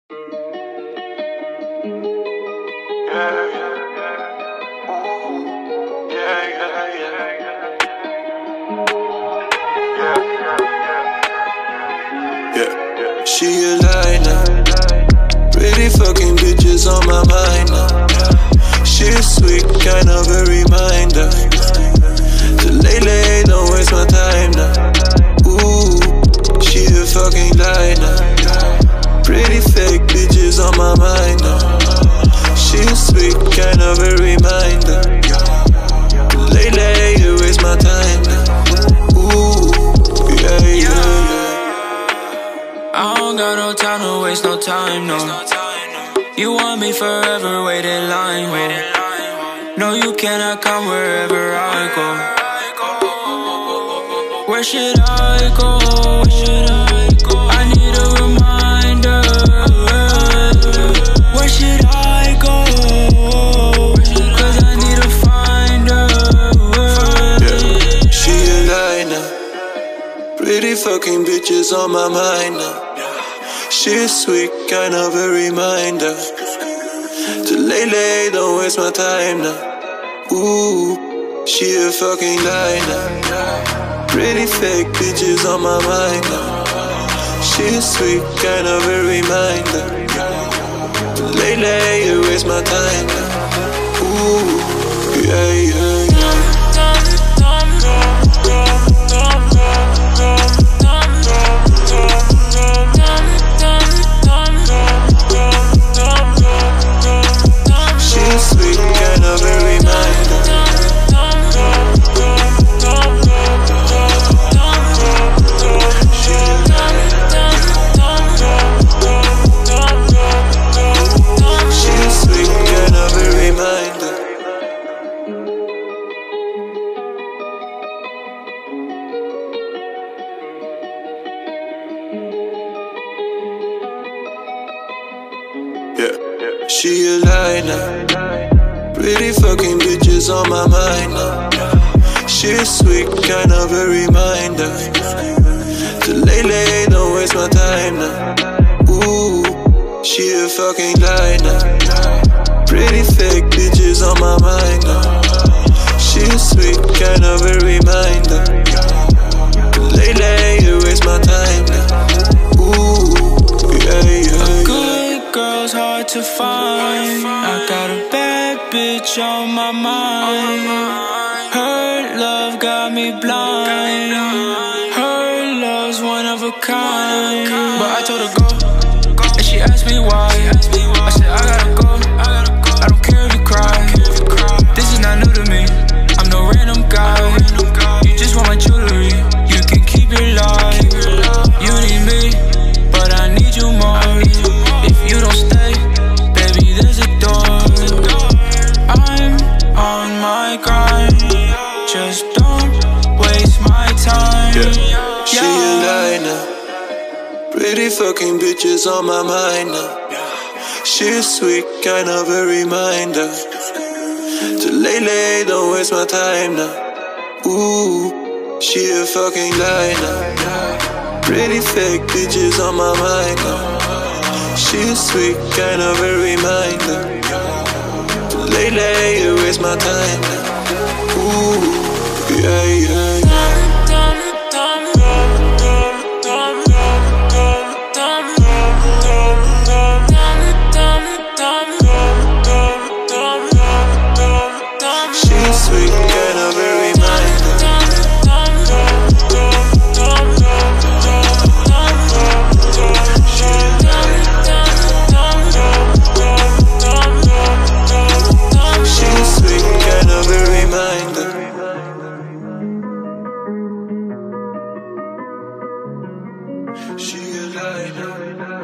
She a lie now. Pretty fucking bitches on my mind now. She's sweet, kind of a reminder to lay, don't waste my time now. Ooh, she a fucking lie now. Pretty fake bitches on my mind now. She's sweet, kind of a reminder to lay, you waste my time now. Ooh, yeah. I don't got no time to waste no time, no. You want me forever, wait in line, no, you cannot come wherever I go. Where should I go? I need a reminder. Where should I go? Cause I need to find her. She a lie now. Pretty fucking bitches on my mind now. She's sweet, kind of a reminder to lay, don't waste my time now. Ooh, she a fucking lie now. Pretty fake bitches on my mind now. She's sweet, kind of a reminder to lay, you waste my time now. Ooh, yeah. She a lie now. Pretty fucking bitches on my mind now. She's sweet, kind of a reminder to lay, don't waste my time now. Ooh, she a fucking lie now. Pretty fake bitches on my mind now. She's sweet, kind of a reminder to lay, you waste my time now. Ooh, yeah. Good girl's hard to find. I got a bad bitch on my mind. Her love got me blind. Her love's one of a kind. But I told her go, and she asked me why. I said I gotta go. I don't care if you cry. This is not new to me. I'm no random guy. You just want my jewelry. You can keep your life. You need me, but I need you more. If you don't stay, baby, there's a door. I'm on my grind. Just don't waste my time. She a lie now. Pretty fucking bitches on my mind now. She's sweet, kind of a reminder to lay, don't waste my time now. Ooh, she a fucking lie now. Pretty fake bitches on my mind now. She's sweet, kind of a reminder to lay, you waste my time now. Ooh, yeah. She's sweet, kind of a reminder. She's sweet, kind of a reminder. She a lie now.